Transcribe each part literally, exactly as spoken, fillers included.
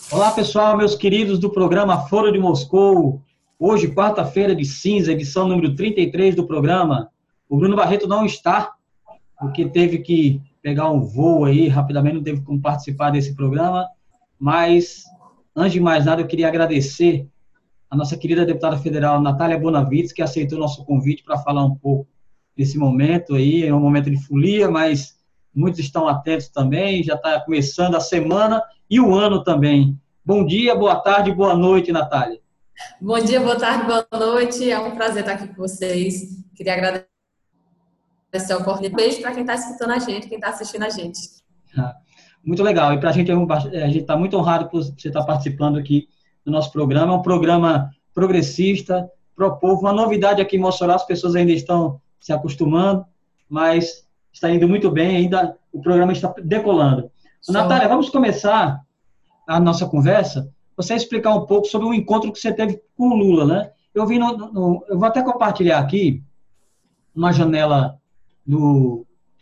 Olá, pessoal, meus queridos do programa Foro de Moscou. Hoje, quarta-feira de cinza, edição número trinta e três do programa. O Bruno Barreto não está, porque teve que pegar um voo aí, rapidamente, não teve como participar desse programa. Mas, antes de mais nada, eu queria agradecer a nossa querida deputada federal Natália Bonavides, que aceitou nosso convite para falar um pouco desse momento aí. É um momento de folia, mas muitos estão atentos também. Já está começando a semana e o ano também. Bom dia, boa tarde, boa noite, Natália. Bom dia, boa tarde, boa noite. É um prazer estar aqui com vocês. Queria agradecer a oportunidade. Beijo para quem está escutando a gente, quem está assistindo a gente. Muito legal. E para a gente, a gente está muito honrado por você estar participando aqui do nosso programa. É um programa progressista, pro povo. Uma novidade aqui em Mossoró, as pessoas ainda estão se acostumando, mas está indo muito bem, ainda o programa está decolando. Natália, Show. vamos começar a nossa conversa, você explicar um pouco sobre o encontro que você teve com o Lula, né? Eu vi no, no, eu vou até compartilhar aqui uma janela do,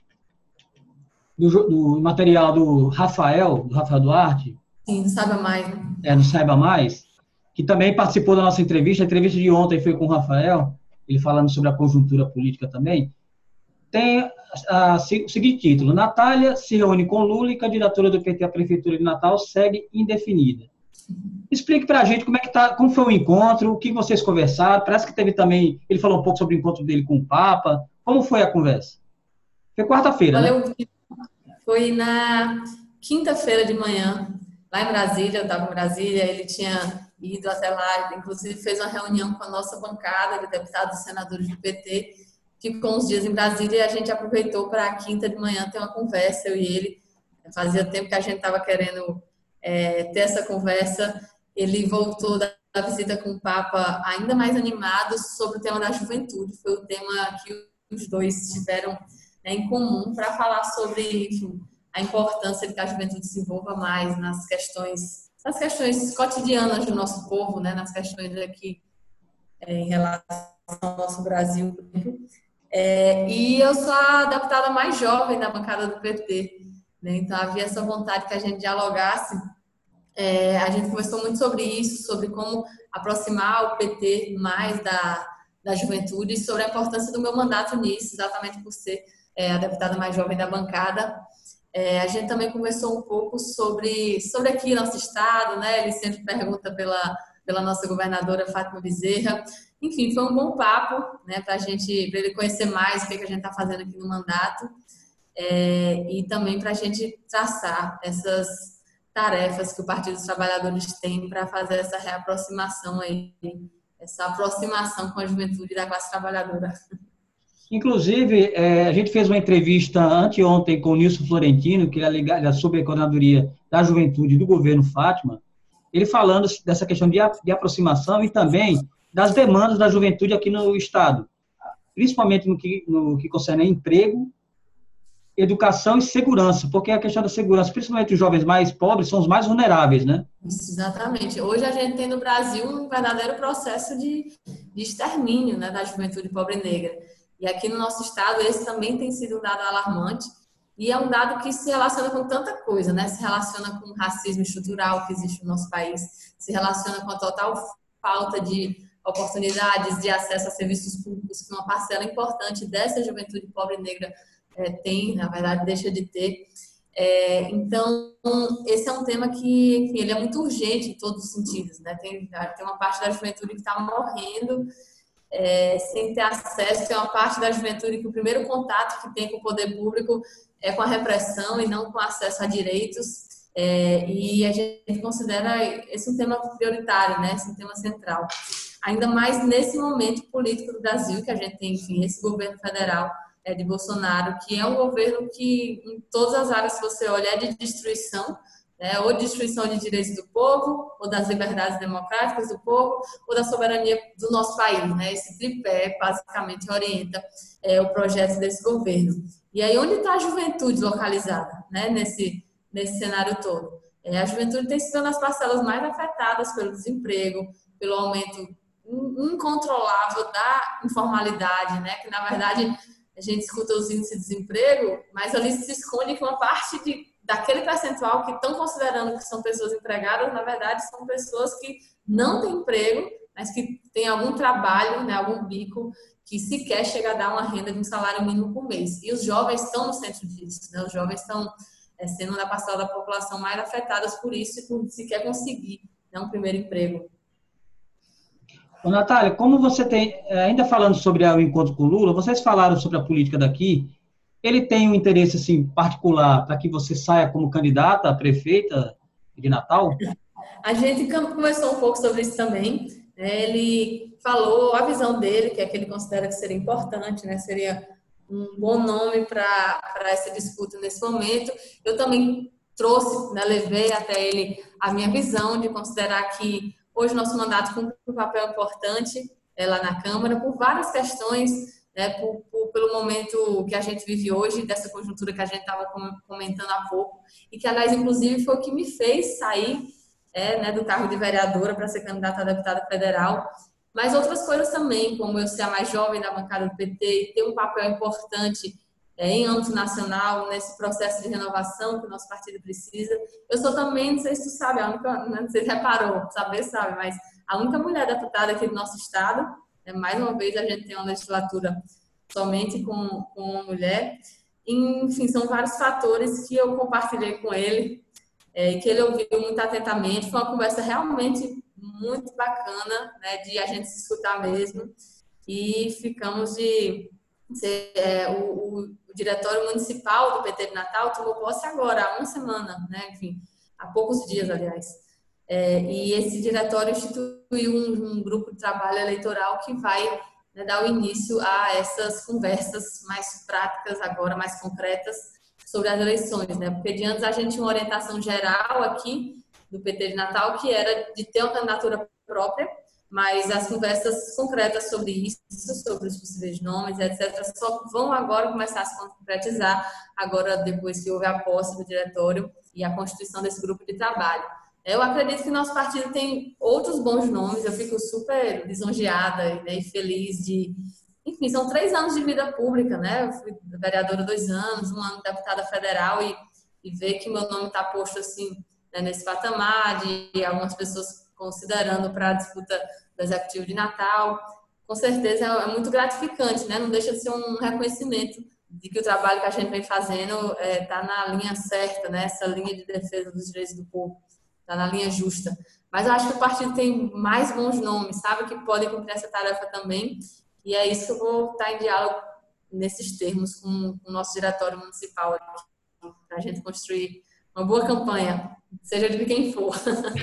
do, do material do Rafael, do Rafael Duarte, Sim, não sabe mais, né? é, no Saiba Mais, que também participou da nossa entrevista. A entrevista de ontem foi com o Rafael, ele falando sobre a conjuntura política também. Tem a, a, o seguinte título: Natália se reúne com Lula e candidatura do P T à Prefeitura de Natal segue indefinida. Explique para a gente como é que tá, como foi o encontro, o que vocês conversaram. Parece que teve também, ele falou um pouco sobre o encontro dele com o Papa. Como foi a conversa? Foi quarta-feira, Olha, né? eu foi na quinta-feira de manhã, lá em Brasília, eu estava em Brasília, ele tinha ido até lá, inclusive fez uma reunião com a nossa bancada de deputados e senadores do P T, ficou uns dias em Brasília e a gente aproveitou para a quinta de manhã ter uma conversa, eu e ele. Fazia tempo que a gente estava querendo é, ter essa conversa. Ele voltou da, da visita com o Papa ainda mais animado sobre o tema da juventude. Foi o tema que os dois tiveram, né, em comum para falar sobre, enfim, a importância de que a juventude se envolva mais nas questões, nas questões cotidianas do nosso povo, né, nas questões aqui é, em relação ao nosso Brasil. É, e eu sou a deputada mais jovem da bancada do P T, né, então havia essa vontade que a gente dialogasse. É, a gente conversou muito sobre isso, sobre como aproximar o P T mais da, da juventude, sobre a importância do meu mandato nisso, exatamente por ser é, a deputada mais jovem da bancada. É, a gente também conversou um pouco sobre, sobre aqui nosso estado, né? Ele sempre pergunta pela, pela nossa governadora Fátima Bezerra. Enfim, foi um bom papo, né? Para a gente, para ele conhecer mais o que, que a gente está fazendo aqui no mandato, é, e também para a gente traçar essas tarefas que o Partido dos Trabalhadores tem para fazer essa reaproximação aí, essa aproximação com a juventude da classe trabalhadora. Inclusive, é, a gente fez uma entrevista anteontem com o Nilson Florentino, que é ligado à Subcoordenadoria da Juventude do governo Fátima, ele falando dessa questão de, de aproximação e também das demandas da juventude aqui no Estado, principalmente no que, no que concerne a emprego, educação e segurança, porque a questão da segurança, principalmente os jovens mais pobres, são os mais vulneráveis, né? Isso, exatamente. Hoje a gente tem no Brasil um verdadeiro processo de, de extermínio, né, da juventude pobre e negra. E aqui no nosso estado esse também tem sido um dado alarmante e é um dado que se relaciona com tanta coisa, né? Se relaciona com o racismo estrutural que existe no nosso país, se relaciona com a total falta de oportunidades de acesso a serviços públicos que uma parcela importante dessa juventude pobre e negra é, tem, na verdade, deixa de ter. É, então, esse é um tema que, enfim, ele é muito urgente em todos os sentidos, né? Tem, tem uma parte da juventude que está morrendo é, sem ter acesso, tem uma parte da juventude que o primeiro contato que tem com o poder público é com a repressão e não com acesso a direitos. É, e a gente considera esse um tema prioritário, né? Esse um tema central. Ainda mais nesse momento político do Brasil, que a gente tem, enfim, esse governo federal é, de Bolsonaro, que é um governo que, em todas as áreas que você olha, é de destruição, né? Ou destruição de direitos do povo, ou das liberdades democráticas do povo, ou da soberania do nosso país, né? Esse tripé, basicamente, orienta é, o projeto desse governo. E aí, onde está a juventude localizada, né? Nesse, nesse cenário todo? É, a juventude tem sido nas parcelas mais afetadas pelo desemprego, pelo aumento incontrolável da informalidade, né? Que, na verdade, a gente escuta os índices de desemprego, mas ali se esconde que uma parte de daquele percentual que estão considerando que são pessoas empregadas, na verdade, são pessoas que não têm emprego, mas que têm algum trabalho, né, algum bico, que sequer chega a dar uma renda de um salário mínimo por mês. E os jovens estão no centro disso, né? Os jovens estão é, sendo na parcela da população mais afetadas por isso e por sequer conseguir, né, um primeiro emprego. Ô, Natália, como você tem, ainda falando sobre o encontro com o Lula, vocês falaram sobre a política daqui, ele tem um interesse assim, particular para que você saia como candidata a prefeita de Natal? A gente conversou um pouco sobre isso também. Ele falou a visão dele, que é que ele considera que seria importante, né? Seria um bom nome para essa disputa nesse momento. Eu também trouxe, né, levei até ele a minha visão de considerar que hoje nosso mandato cumpre um papel importante é, lá na Câmara, por várias questões, né, por, por, pelo momento que a gente vive hoje, dessa conjuntura que a gente estava comentando há pouco, e que, aliás, inclusive, foi o que me fez sair é, né, do cargo de vereadora para ser candidata a deputada federal, mas outras coisas também, como eu ser a mais jovem da bancada do P T e ter um papel importante é, em âmbito nacional, nesse processo de renovação que o nosso partido precisa. Eu sou também, não sei se tu sabe, a única, não sei se reparou, saber sabe, mas a única mulher deputada aqui do nosso estado, é, mais uma vez a gente tem uma legislatura somente com, com uma mulher. Enfim, são vários fatores que eu compartilhei com ele, é, que ele ouviu muito atentamente. Foi uma conversa realmente muito bacana, né, de a gente se escutar mesmo, e ficamos de ser, é, o, o, o diretório municipal do P T de Natal tomou posse agora, há uma semana, né, enfim, há poucos dias, aliás, é, e esse diretório instituiu um, um grupo de trabalho eleitoral que vai, né, dar o início a essas conversas mais práticas agora, mais concretas sobre as eleições, né, porque de antes a gente tinha uma orientação geral aqui do P T de Natal, que era de ter uma candidatura própria, mas as conversas concretas sobre isso, sobre os possíveis nomes, etcétera, só vão agora começar a se concretizar, agora depois que houve a posse do diretório e a constituição desse grupo de trabalho. Eu acredito que nosso partido tem outros bons nomes, eu fico super lisonjeada, né, e feliz de... Enfim, são três anos de vida pública, né? Eu fui vereadora dois anos, um ano deputada federal, e, e ver que meu nome está posto assim, nesse patamar, de algumas pessoas considerando para a disputa do Executivo de Natal. Com certeza é muito gratificante, né? Não deixa de ser um reconhecimento de que o trabalho que a gente vem fazendo está é, tá na linha certa, né? Essa linha de defesa dos direitos do povo, está na linha justa. Mas eu acho que o partido tem mais bons nomes, sabe? Que podem cumprir essa tarefa também. E é isso que eu vou estar em diálogo nesses termos com o nosso diretório municipal aqui, para a gente construir uma boa campanha, seja de quem for.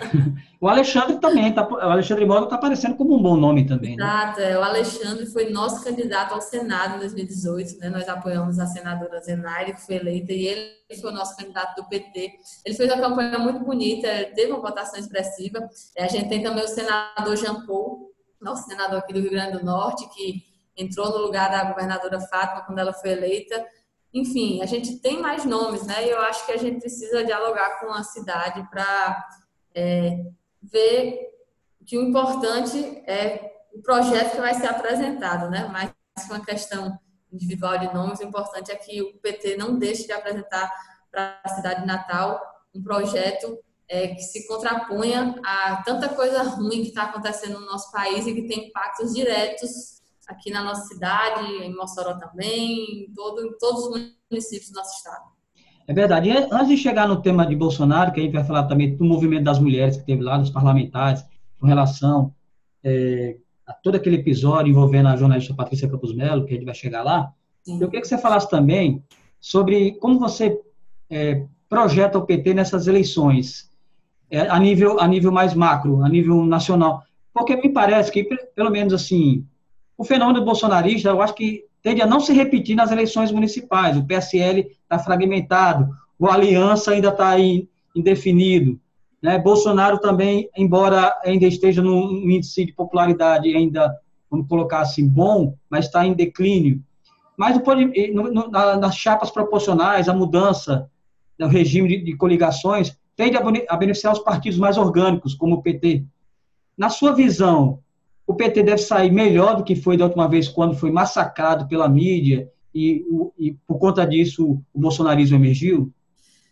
O Alexandre também, tá, o Alexandre Mota está aparecendo como um bom nome também, né? Exato, é, o Alexandre foi nosso candidato ao Senado em dois mil e dezoito, né? Nós apoiamos a senadora Zenaide, que foi eleita, e ele foi o nosso candidato do P T. Ele fez uma campanha muito bonita, teve uma votação expressiva. A gente tem também o senador Jean Paul, nosso senador aqui do Rio Grande do Norte, que entrou no lugar da governadora Fátima quando ela foi eleita. Enfim, a gente tem mais nomes, né? E eu acho que a gente precisa dialogar com a cidade para é, ver que o importante é o projeto que vai ser apresentado, né? Mais que uma questão individual de nomes, o importante é que o P T não deixe de apresentar para a cidade de Natal um projeto é, que se contraponha a tanta coisa ruim que está acontecendo no nosso país e que tem impactos diretos aqui na nossa cidade, em Mossoró também, em, todo, em todos os municípios do nosso estado. É verdade. E antes de chegar no tema de Bolsonaro, que a gente vai falar também do movimento das mulheres que teve lá, dos parlamentares, com relação é, a todo aquele episódio envolvendo a jornalista Patrícia Campos Melo, que a gente vai chegar lá, Sim. eu queria que você falasse também sobre como você é, projeta o P T nessas eleições, é, a, nível, a nível mais macro, a nível nacional. Porque me parece que, pelo menos assim, o fenômeno bolsonarista, eu acho que tende a não se repetir nas eleições municipais. O P S L está fragmentado, o Aliança ainda está indefinido. Né? Bolsonaro também, embora ainda esteja num índice de popularidade ainda, vamos colocar assim, bom, mas está em declínio. Mas no, no, nas chapas proporcionais, a mudança do regime de, de coligações tende a beneficiar os partidos mais orgânicos, como o P T. Na sua visão, o P T deve sair melhor do que foi da última vez, quando foi massacrado pela mídia e, e por conta disso, o bolsonarismo emergiu?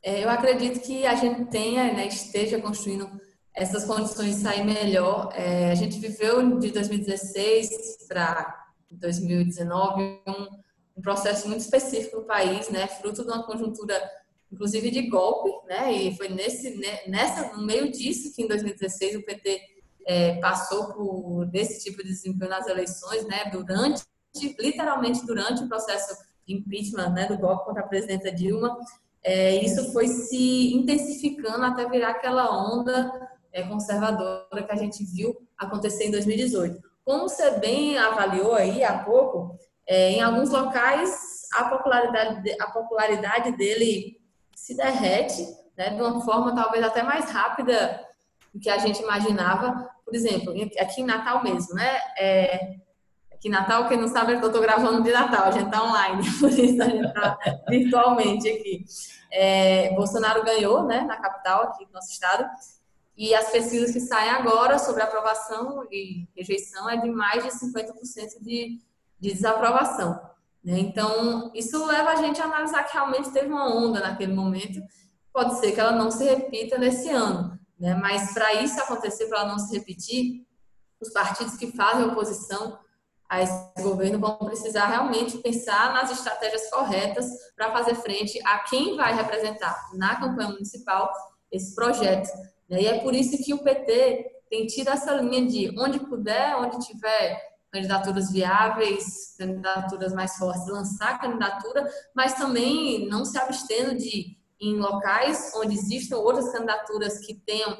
É, eu acredito que a gente tenha, né, esteja construindo essas condições de sair melhor. É, a gente viveu de dois mil e dezesseis para dois mil e dezenove um, um processo muito específico no país, né, fruto de uma conjuntura, inclusive de golpe, né, e foi nesse, nessa, no meio disso que em dois mil e dezesseis o P T é, passou por esse tipo de desempenho nas eleições, né, durante, literalmente durante o processo de impeachment, né, do golpe contra a presidenta Dilma. É, isso foi se intensificando até virar aquela onda é, conservadora que a gente viu acontecer em dois mil e dezoito. Como você bem avaliou aí há pouco, é, em alguns locais a popularidade, a popularidade dele se derrete, né, de uma forma talvez até mais rápida do que a gente imaginava. Por exemplo, aqui em Natal mesmo, né? É, aqui em Natal, quem não sabe, eu estou gravando de Natal, a gente está online, por isso a gente está virtualmente aqui. É, Bolsonaro ganhou, né, na capital, aqui no nosso estado, e as pesquisas que saem agora sobre aprovação e rejeição é de mais de cinquenta por cento de, de desaprovação. Né? Então, isso leva a gente a analisar que realmente teve uma onda naquele momento, pode ser que ela não se repita nesse ano, né? Mas para isso acontecer, para ela não se repetir, os partidos que fazem oposição a esse governo vão precisar realmente pensar nas estratégias corretas para fazer frente a quem vai representar na campanha municipal esse projeto. E é por isso que o P T tem tido essa linha de onde puder, onde tiver candidaturas viáveis, candidaturas mais fortes, lançar candidatura, mas também não se abstendo de, em locais onde existam outras candidaturas que tenham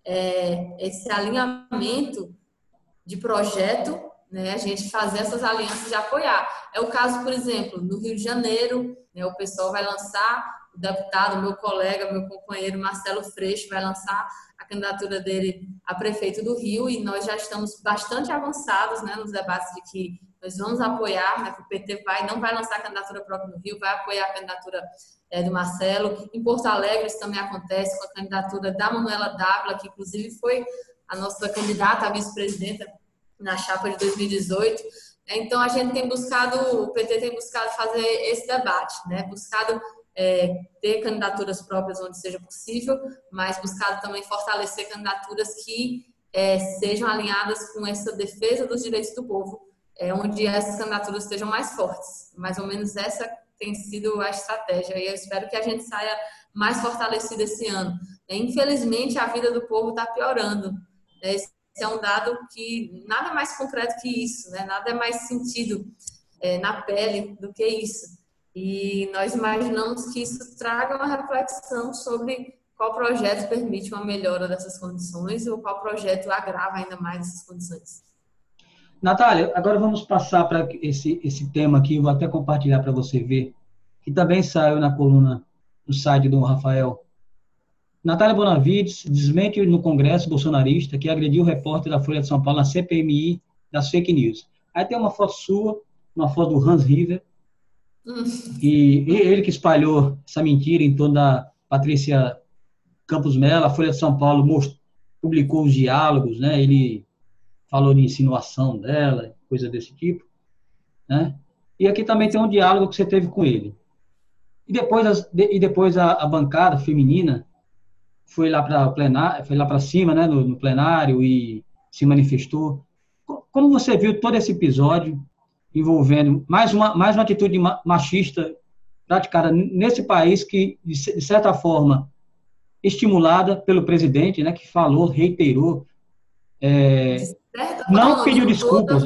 é, esse alinhamento de projeto, né, a gente fazer essas alianças de apoiar. É o caso, por exemplo, no Rio de Janeiro, né, o pessoal vai lançar, o deputado, meu colega, meu companheiro Marcelo Freixo vai lançar a candidatura dele a prefeito do Rio e nós já estamos bastante avançados, né, nos debates de que nós vamos apoiar, né, que o P T vai, não vai lançar a candidatura própria no Rio, vai apoiar a candidatura é, do Marcelo. Em Porto Alegre isso também acontece com a candidatura da Manuela Dávila, que inclusive foi a nossa candidata a vice-presidenta na chapa de dois mil e dezoito. Então, a gente tem buscado, o P T tem buscado fazer esse debate, né? Buscado é, ter candidaturas próprias onde seja possível, mas buscado também fortalecer candidaturas que é, sejam alinhadas com essa defesa dos direitos do povo, é, onde essas candidaturas estejam mais fortes. Mais ou menos essa tem sido a estratégia, e eu espero que a gente saia mais fortalecido esse ano. Infelizmente, a vida do povo está piorando, né? Esse é um dado que nada mais concreto que isso, né? Nada é mais sentido é, na pele do que isso. E nós imaginamos que isso traga uma reflexão sobre qual projeto permite uma melhora dessas condições ou qual projeto agrava ainda mais essas condições. Natália, agora vamos passar para esse, esse tema aqui, eu vou até compartilhar para você ver, que também saiu na coluna no site do Rafael. Natália Bonavides desmente no Congresso bolsonarista que agrediu o repórter da Folha de São Paulo na C P M I das fake news. Aí tem uma foto sua, uma foto do Hans River, hum. e, e ele que espalhou essa mentira em torno da Patrícia Campos Mello. A Folha de São Paulo mostrou, publicou os diálogos, né? Ele falou de insinuação dela, coisa desse tipo, né? E aqui também tem um diálogo que você teve com ele. E depois, as, e depois a, a bancada feminina foi lá para plenário, foi lá para cima, né, no, no plenário e se manifestou. Como você viu todo esse episódio envolvendo mais uma, mais uma atitude machista praticada nesse país que, de certa forma, estimulada pelo presidente, né, que falou, reiterou, é, de não forma, pediu de desculpas,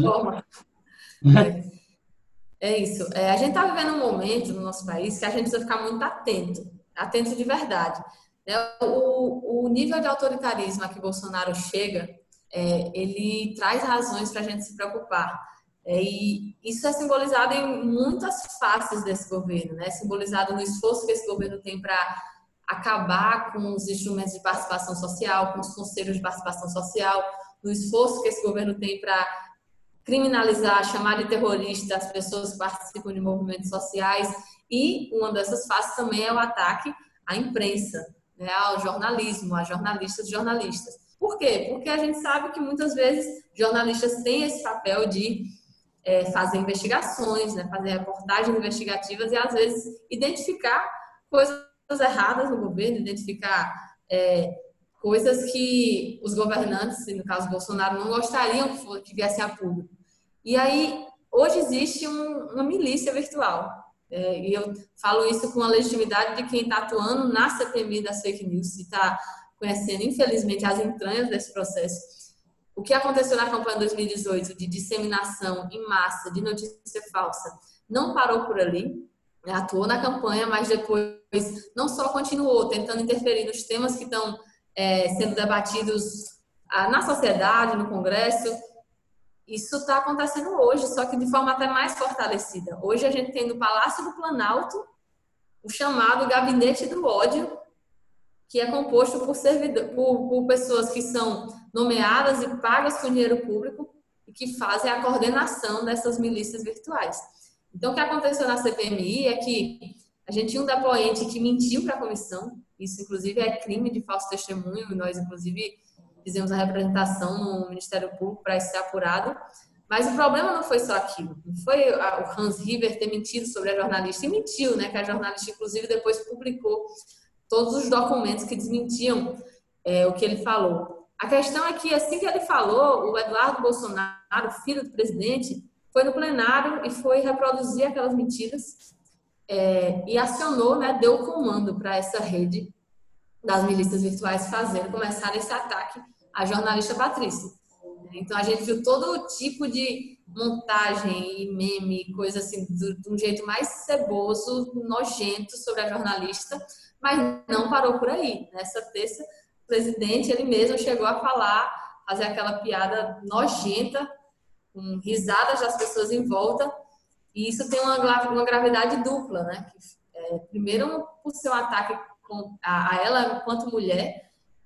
né? É, é isso. É, a gente está vivendo um momento no nosso país que a gente precisa ficar muito atento, atento de verdade. O, o nível de autoritarismo a que Bolsonaro chega, é, ele traz razões para a gente se preocupar. É, e isso é simbolizado em muitas faces desse governo, né? Simbolizado no esforço que esse governo tem para acabar com os instrumentos de participação social, com os conselhos de participação social, no esforço que esse governo tem para criminalizar, chamar de terrorista as pessoas que participam de movimentos sociais. E uma dessas faces também é o ataque à imprensa, né, ao jornalismo, a jornalistas e jornalistas. Por quê? Porque a gente sabe que muitas vezes jornalistas têm esse papel de é, fazer investigações, né, fazer reportagens investigativas e às vezes identificar coisas erradas no governo, identificar é, coisas que os governantes, no caso Bolsonaro, não gostariam que, for, que viessem a público. E aí, hoje existe um, uma milícia virtual. É, e eu falo isso com a legitimidade de quem está atuando na C P M I das fake news e está conhecendo, infelizmente, as entranhas desse processo. O que aconteceu na campanha de dois mil e dezoito de disseminação em massa de notícia falsa não parou por ali, né? Atuou na campanha, mas depois não só continuou tentando interferir nos temas que estão é, sendo debatidos ah, na sociedade, no Congresso. Isso está acontecendo hoje, só que de forma até mais fortalecida. Hoje a gente tem no Palácio do Planalto o chamado Gabinete do Ódio, que é composto por, servidor, por, por pessoas que são nomeadas e pagas com dinheiro público e que fazem a coordenação dessas milícias virtuais. Então, o que aconteceu na C P M I é que a gente tinha um depoente que mentiu para a comissão, isso inclusive é crime de falso testemunho, e nós inclusive fizemos a representação no Ministério Público para isso ser apurado, mas o problema não foi só aquilo, não foi o Hans River ter mentido sobre a jornalista, e mentiu, né, que a jornalista inclusive depois publicou todos os documentos que desmentiam é, o que ele falou. A questão é que assim que ele falou, o Eduardo Bolsonaro, filho do presidente, foi no plenário e foi reproduzir aquelas mentiras é, e acionou, né, deu o comando para essa rede das milícias virtuais fazendo, começar esse ataque à jornalista Patrícia. Então, a gente viu todo tipo de montagem e meme, coisa assim, de um jeito mais ceboso, nojento sobre a jornalista, mas não parou por aí. Nessa terça, o presidente, ele mesmo chegou a falar, fazer aquela piada nojenta, com risadas das pessoas em volta, e isso tem uma, uma gravidade dupla, né? É, primeiro, por ser um ataque a ela enquanto mulher,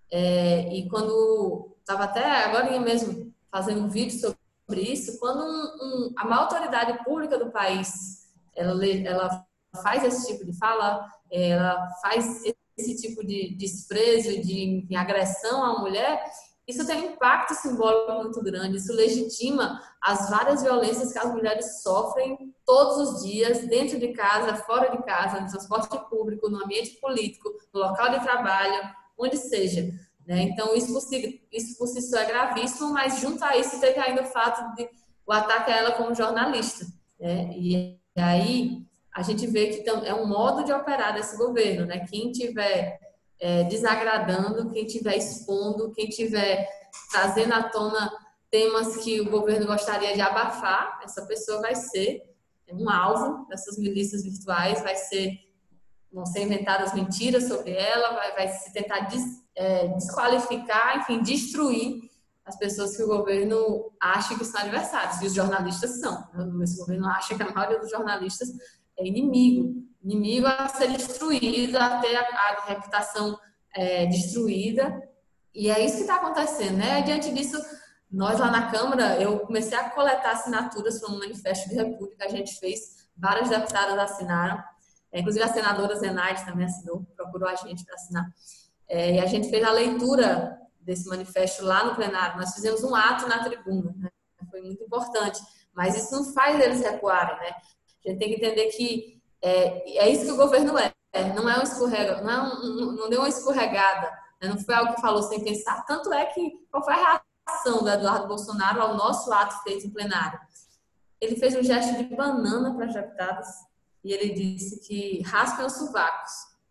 é, e quando estava até agora mesmo fazendo um vídeo sobre isso, quando um, um, a maior autoridade pública do país ela, ela faz esse tipo de fala, ela faz esse tipo de desprezo, de, de agressão à mulher, isso tem um impacto simbólico muito grande, isso legitima as várias violências que as mulheres sofrem todos os dias, dentro de casa, fora de casa, no transporte público, no ambiente político, no local de trabalho, onde seja. Né? Então, isso por, si, isso por si só é gravíssimo, mas junto a isso teve ainda o fato de o ataque a ela como jornalista. Né? E aí a gente vê que é um modo de operar desse governo. Né? Quem tiver É, desagradando, quem estiver expondo, quem estiver trazendo à tona temas que o governo gostaria de abafar, essa pessoa vai ser um alvo dessas milícias virtuais, vai ser, vão ser inventadas mentiras sobre ela, vai, vai se tentar des, é, desqualificar, enfim, destruir as pessoas que o governo acha que são adversários, e os jornalistas são. Esse governo acha que a maioria dos jornalistas é inimigo, inimigo a ser destruído, a ter a, a reputação é, destruída, e é isso que está acontecendo, né? Diante disso, nós lá na Câmara, eu comecei a coletar assinaturas para um manifesto de república que a gente fez, várias deputadas assinaram, é, inclusive a senadora Zenaide também assinou, procurou a gente para assinar, é, e a gente fez a leitura desse manifesto lá no plenário, nós fizemos um ato na tribuna, né? Foi muito importante, mas isso não faz eles recuarem, né? A gente tem que entender que é, é isso que o governo é. Não é um escorrega, não, é um, não deu uma escorregada, né? Não foi algo que falou sem pensar. Tanto é que qual foi a reação do Eduardo Bolsonaro ao nosso ato feito em plenário? Ele fez um gesto de banana para as deputadas e ele disse que raspem os sovacos.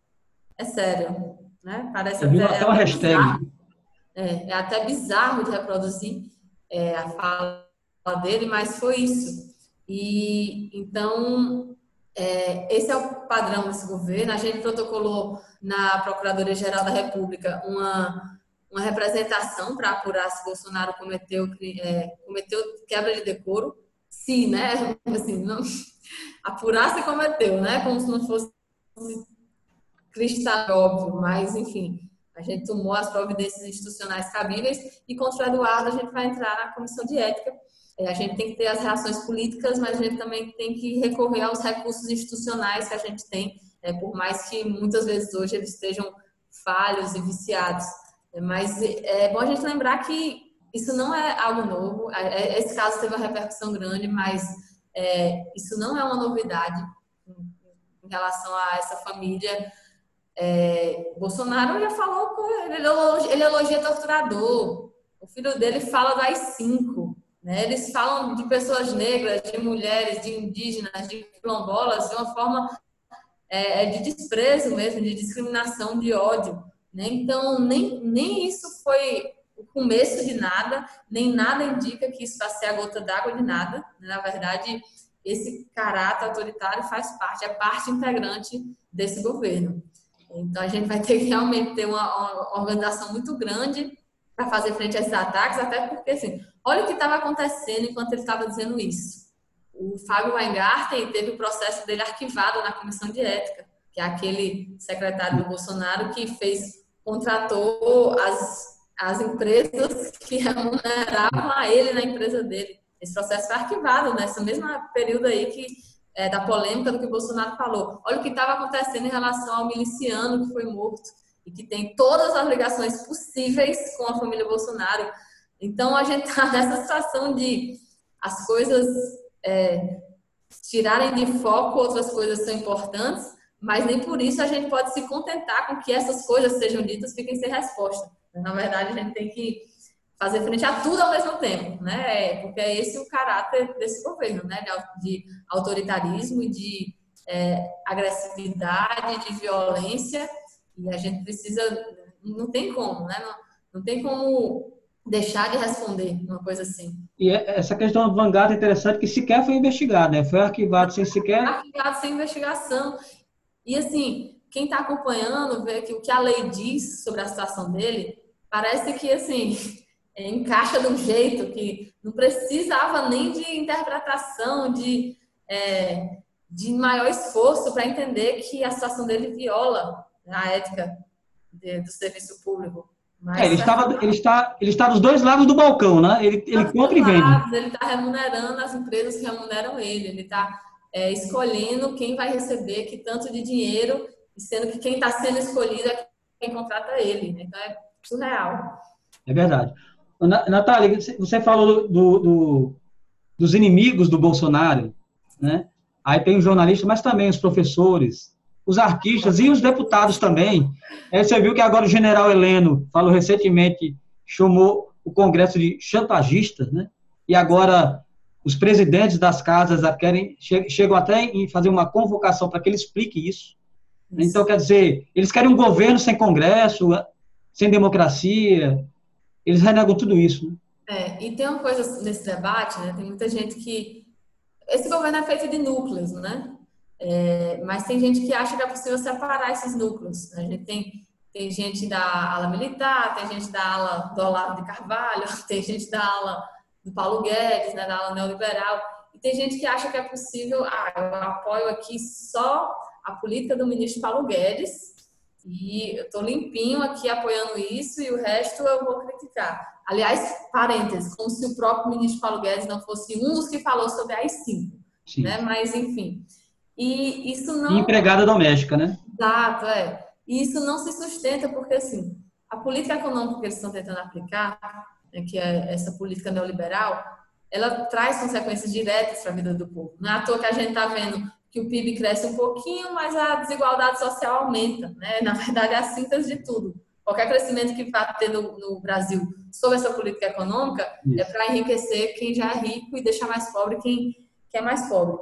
É sério, né? Parece até, até uma hashtag. Bizarro, é, é até bizarro de reproduzir é, a fala dele, mas foi isso. E então, é, esse é o padrão desse governo. A gente protocolou na Procuradoria-Geral da República uma, uma representação para apurar se Bolsonaro cometeu, é, cometeu quebra de decoro. Se, né? Assim, não, apurar se cometeu, né? Como se não fosse cristal óbvio, mas, enfim, a gente tomou as providências institucionais cabíveis e contra o Eduardo a gente vai entrar na comissão de ética. A gente tem que ter as reações políticas, mas a gente também tem que recorrer aos recursos institucionais que a gente tem, é, por mais que muitas vezes hoje eles estejam falhos e viciados. É, mas é bom a gente lembrar que isso não é algo novo. Esse caso teve uma repercussão grande, mas é, isso não é uma novidade em relação a essa família. É, Bolsonaro já falou, ele elogia, ele elogia torturador. O filho dele fala das cinco. Né? Eles falam de pessoas negras, de mulheres, de indígenas, de quilombolas, de uma forma é, de desprezo mesmo, de discriminação, de ódio. Né? Então, nem, nem isso foi o começo de nada, nem nada indica que isso vai ser a gota d'água de nada. Na verdade, esse caráter autoritário faz parte, é parte integrante desse governo. Então, a gente vai ter que realmente ter uma, uma organização muito grande para fazer frente a esses ataques, até porque, assim, olha o que estava acontecendo enquanto ele estava dizendo isso. O Fábio Weingarten teve o processo dele arquivado na Comissão de Ética, que é aquele secretário do Bolsonaro que fez, contratou as, as empresas que remuneravam a ele na empresa dele. Esse processo foi arquivado nessa mesma período aí que É, da polêmica do que o Bolsonaro falou. Olha o que estava acontecendo em relação ao miliciano que foi morto e que tem todas as ligações possíveis com a família Bolsonaro. Então, a gente está nessa situação de as coisas é, tirarem de foco, outras coisas são importantes, mas nem por isso a gente pode se contentar com que essas coisas sejam ditas e fiquem sem resposta. Na verdade, a gente tem que fazer frente a tudo ao mesmo tempo, né? Porque é esse o caráter desse governo, né? De autoritarismo e de é, agressividade, de violência, e a gente precisa, não tem como, né? Não, não tem como deixar de responder uma coisa assim. E essa questão do Vanguard é interessante, que sequer foi investigado, né? Foi arquivado sem sequer... Arquivado sem investigação. E assim, quem está acompanhando, vê que o que a lei diz sobre a situação dele, parece que, assim... É, encaixa de um jeito que não precisava nem de interpretação, de, é, de maior esforço para entender que a situação dele viola a ética de, do serviço público. Mas, é, ele, estava, ele, está, ele está dos dois lados do balcão, né? Ele, ele compra e vende. Ele está remunerando as empresas que remuneram ele, ele está é, escolhendo quem vai receber que tanto de dinheiro, sendo que quem está sendo escolhido é quem contrata ele. Então é surreal. É verdade. Natália, você falou do, do, dos inimigos do Bolsonaro, né? Aí tem os jornalistas, mas também os professores, os artistas e os deputados também. Aí você viu que agora o general Heleno falou recentemente, chamou o Congresso de chantagistas, né? E agora os presidentes das casas querem, chegam até em fazer uma convocação para que ele explique isso. Então, quer dizer, eles querem um governo sem Congresso, sem democracia. Eles renegam tudo isso. Né? É, e tem uma coisa nesse debate, né? Tem muita gente que... Esse governo é feito de núcleos, né? É, mas tem gente que acha que é possível separar esses núcleos. Né? A gente tem, tem gente da ala militar, tem gente da ala do Olavo de Carvalho, tem gente da ala do Paulo Guedes, né? Da ala neoliberal. E tem gente que acha que é possível... Ah, eu apoio aqui só a política do ministro Paulo Guedes... E eu estou limpinho aqui apoiando isso e o resto eu vou criticar. Aliás, parênteses, como se o próprio ministro Paulo Guedes não fosse um dos que falou sobre as cinco. Né? Mas, enfim. E isso não... E empregada doméstica, né? Exato, é. E isso não se sustenta porque, assim, a política econômica que eles estão tentando aplicar, né, que é essa política neoliberal, ela traz consequências diretas para a vida do povo. Não é à toa que a gente está vendo que o P I B cresce um pouquinho, mas a desigualdade social aumenta, né? Na verdade, é a síntese de tudo. Qualquer crescimento que vai ter no, no Brasil sob essa política econômica Isso. é para enriquecer quem já é rico e deixar mais pobre quem, quem é mais pobre.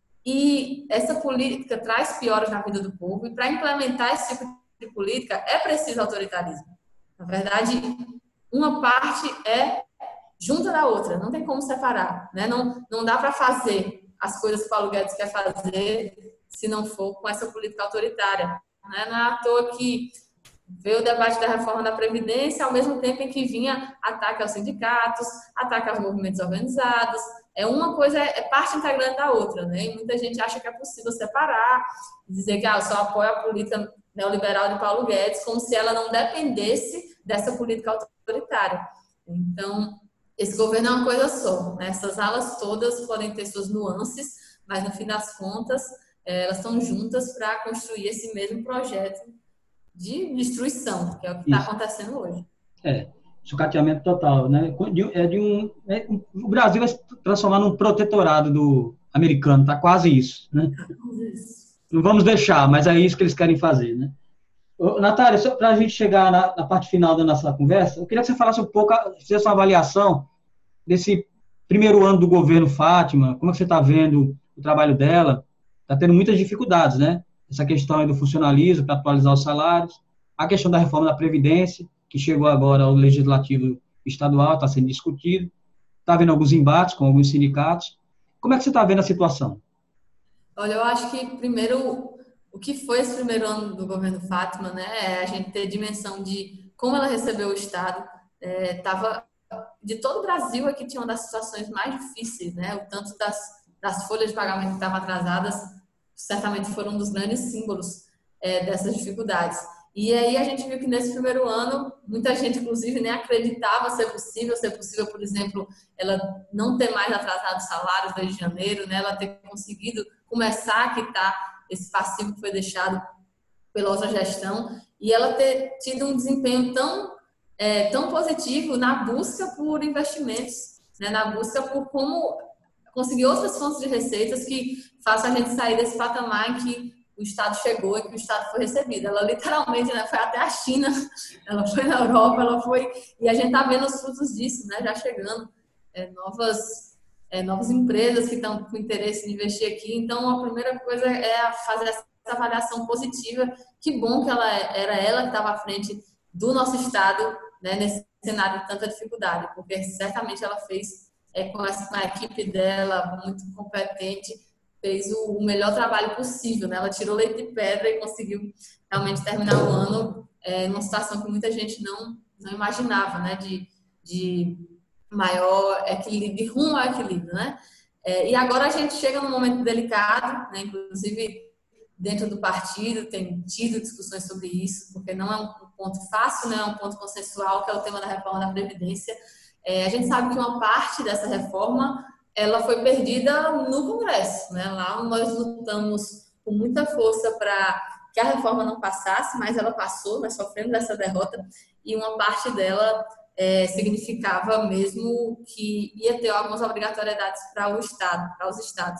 E essa política traz pioras na vida do povo, e para implementar esse tipo de política é preciso autoritarismo. Na verdade, uma parte é junta da outra, não tem como separar, né? Não, não dá para fazer as coisas que o Paulo Guedes quer fazer se não for com essa política autoritária. Né? Não é à toa que veio o debate da reforma da Previdência ao mesmo tempo em que vinha ataque aos sindicatos, ataque aos movimentos organizados. É uma coisa, é parte integrante da outra. Né? E muita gente acha que é possível separar, dizer que ah, eu só apoio a política neoliberal de Paulo Guedes, como se ela não dependesse dessa política autoritária. Então, esse governo é uma coisa só, né? Essas alas todas podem ter suas nuances, mas no fim das contas, elas estão juntas para construir esse mesmo projeto de destruição, que é o que está acontecendo hoje. É, sucateamento total, né? É de um, é, o Brasil vai se transformar num protetorado do americano, tá quase isso, né? Não vamos deixar, mas é isso que eles querem fazer, né? Ô, Natália, só para a gente chegar na, na parte final da nossa conversa, eu queria que você falasse um pouco, fizesse uma avaliação desse primeiro ano do governo Fátima, como é que você está vendo o trabalho dela? Está tendo muitas dificuldades, né? Essa questão aí do funcionalismo para atualizar os salários, a questão da reforma da Previdência, que chegou agora ao Legislativo Estadual, está sendo discutido, está havendo alguns embates com alguns sindicatos. Como é que você está vendo a situação? Olha, eu acho que primeiro, o que foi esse primeiro ano do governo Fátima, né? É a gente ter dimensão de como ela recebeu o Estado. É, tava, de todo o Brasil aqui tinha uma das situações mais difíceis, né? O tanto das, das folhas de pagamento que estavam atrasadas, certamente foram um dos grandes símbolos é, dessas dificuldades. E aí a gente viu que nesse primeiro ano, muita gente, inclusive, nem acreditava ser possível, ser possível, por exemplo, ela não ter mais atrasado salários desde janeiro, né? Ela ter conseguido começar a quitar esse passivo que foi deixado pela outra gestão e ela ter tido um desempenho tão, é, tão positivo na busca por investimentos, né? Na busca por como conseguir outras fontes de receitas que façam a gente sair desse patamar em que o Estado chegou e que o Estado foi recebido. Ela literalmente, né, foi até a China, ela foi na Europa, ela foi... E a gente está vendo os frutos disso, né, já chegando. É, novas, é, novas empresas que estão com interesse em investir aqui. Então, a primeira coisa é fazer essa avaliação positiva. Que bom que ela era ela que estava à frente do nosso Estado, né, nesse cenário de tanta dificuldade, porque certamente ela fez, é, com, a, com a equipe dela, muito competente, fez o, o melhor trabalho possível, né? Ela tirou leite de pedra e conseguiu realmente terminar o ano é, numa situação que muita gente não, não imaginava, né? De, de maior equilíbrio, de rumo ao equilíbrio, né? É, e agora a gente chega num momento delicado, né? Inclusive dentro do partido tem tido discussões sobre isso, porque não é um ponto fácil, né? É um ponto consensual, que é o tema da reforma da Previdência. É, a gente sabe que uma parte dessa reforma ela foi perdida no Congresso, né? Lá nós lutamos com muita força para que a reforma não passasse, mas ela passou, nós sofremos essa derrota, e uma parte dela é, significava mesmo que ia ter algumas obrigatoriedades para o Estado, para os estados.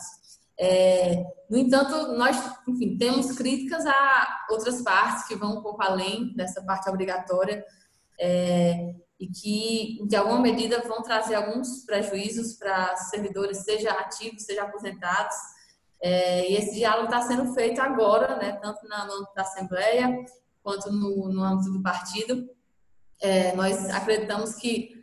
É, no entanto, nós, enfim, temos críticas a outras partes que vão um pouco além dessa parte obrigatória, é, e que, de alguma medida, vão trazer alguns prejuízos para servidores, seja ativos, seja aposentados. É, e esse diálogo está sendo feito agora, né, tanto na, no âmbito da Assembleia quanto no, no âmbito do partido. É, nós acreditamos que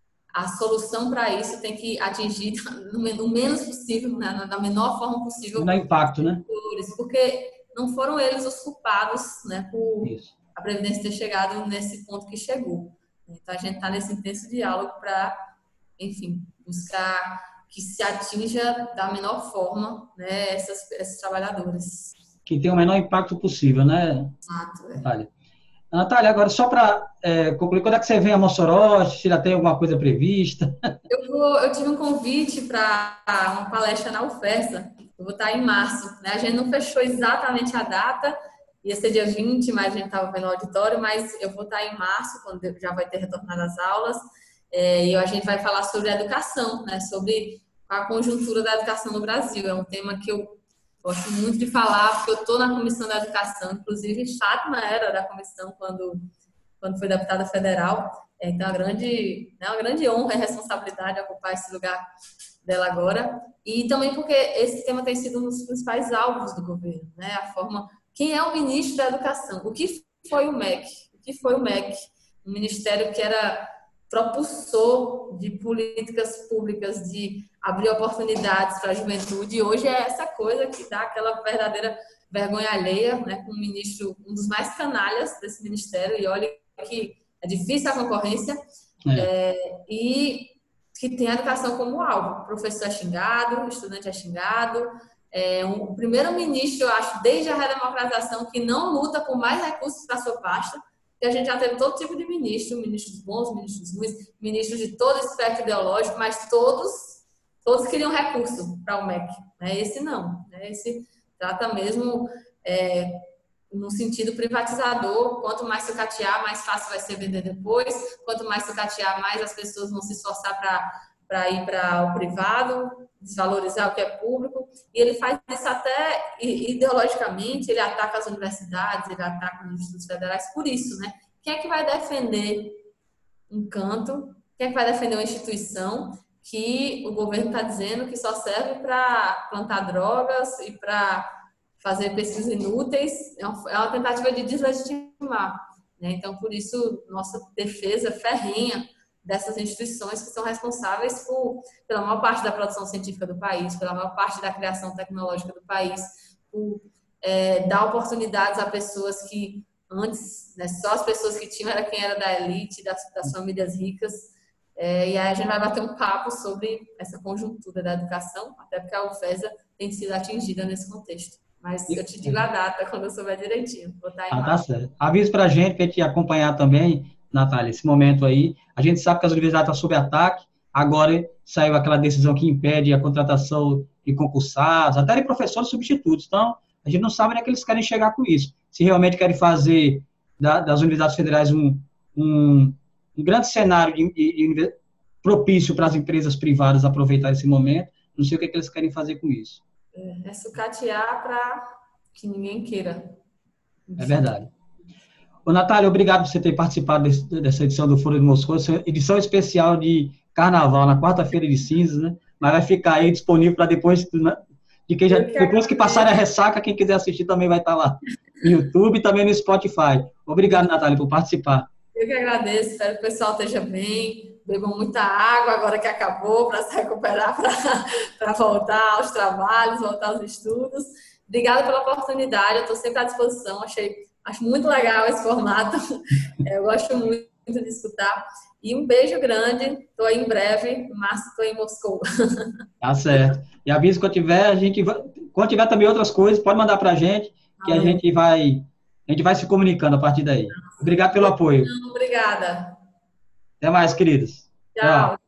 a solução para isso tem que atingir no menos possível, né, da menor forma possível, Menor impacto, né? Porque não foram eles os culpados, né, por Isso. a Previdência ter chegado nesse ponto que chegou. Então, a gente está nesse intenso diálogo para, enfim, buscar que se atinja da menor forma, né, essas, esses trabalhadores. Que tem o menor impacto possível, né, Exato, é. Natália? Natália, agora só para é, concluir, quando é que você vem a Mossoró? Se já tem alguma coisa prevista? Eu, vou, eu tive um convite para uma palestra na UFESA. Eu vou estar em março, né? A gente não fechou exatamente a data, ia ser dia vinte, mas a gente estava vendo o auditório, mas eu vou estar em março, quando já vai ter retornado às aulas, é, e a gente vai falar sobre a educação, né? Sobre a conjuntura da educação no Brasil. É um tema que eu gosto muito de falar, porque eu estou na comissão da educação, inclusive Fátima era da comissão quando, quando foi deputada federal. Então, é uma grande, é uma grande honra e responsabilidade ocupar esse lugar dela agora. E também porque esse tema tem sido um dos principais alvos do governo, né? A forma... Quem é o ministro da Educação? O que foi o M E C? O que foi o M E C? Um ministério que era propulsor de políticas públicas, de abrir oportunidades para a juventude. E hoje é essa coisa que dá aquela verdadeira vergonha alheia, né? Com um ministro, um dos mais canalhas desse ministério. E olha que é difícil a concorrência, é. É, e que tem a educação como alvo. O professor é xingado, o estudante é xingado. É, um, o primeiro ministro, eu acho, desde a redemocratização, que não luta por mais recursos para a sua pasta, que a gente já teve todo tipo de ministro, ministros bons, ministros ruins, ministros de todo espectro ideológico, mas todos, todos queriam recurso para o M E C. Né? Esse não. Né? Esse trata mesmo... É, no sentido privatizador, quanto mais sucatear, mais fácil vai ser vender depois, quanto mais sucatear, mais as pessoas vão se esforçar para para ir para o privado, desvalorizar o que é público, e ele faz isso até ideologicamente, ele ataca as universidades, ele ataca os institutos federais por isso, né? Quem é que vai defender um canto? Quem é que vai defender uma instituição que o governo está dizendo que só serve para plantar drogas e para fazer pesquisas inúteis? É uma tentativa de deslegitimar, né? Então, por isso, nossa defesa ferrenha dessas instituições que são responsáveis por, pela maior parte da produção científica do país, pela maior parte da criação tecnológica do país, por é, dar oportunidades a pessoas que antes, né, só as pessoas que tinham era quem era da elite, das, das famílias ricas. É, e aí a gente vai bater um papo sobre essa conjuntura da educação, até porque a UFESA tem sido atingida nesse contexto. Mas eu te digo a data quando eu souber direitinho. Vou estar em Ah, tá certo. Avisa pra gente, pra gente acompanhar também, Natália, esse momento aí. A gente sabe que as universidades estão sob ataque, agora saiu aquela decisão que impede a contratação de concursados, até de professores substitutos. Então, a gente não sabe onde é que eles querem chegar com isso. Se realmente querem fazer da, das universidades federais um, um, um grande cenário de, de, de, propício para as empresas privadas aproveitar esse momento, não sei o que, é que eles querem fazer com isso. É, é sucatear para que ninguém queira. É verdade. Ô, Natália, obrigado por você ter participado desse, dessa edição do Foro de Moscou, essa edição especial de Carnaval, na quarta-feira de cinzas, né? Mas vai ficar aí disponível para depois, de quem já, depois que passar a ressaca, quem quiser assistir também vai estar lá no YouTube e também no Spotify. Obrigado, Natália, por participar. Eu que agradeço, espero que o pessoal esteja bem, bebam muita água agora que acabou, para se recuperar, para voltar aos trabalhos, voltar aos estudos. Obrigada pela oportunidade, eu estou sempre à disposição, achei, acho muito legal esse formato, eu gosto muito de escutar. E um beijo grande, estou aí em breve, mas estou em Moscou. Tá certo. E avisa quando tiver, a gente vai, quando tiver também outras coisas, pode mandar para a gente, que a gente vai, a gente vai se comunicando a partir daí. Obrigado pelo apoio. Obrigada. Até mais, queridos. Tchau. Tchau.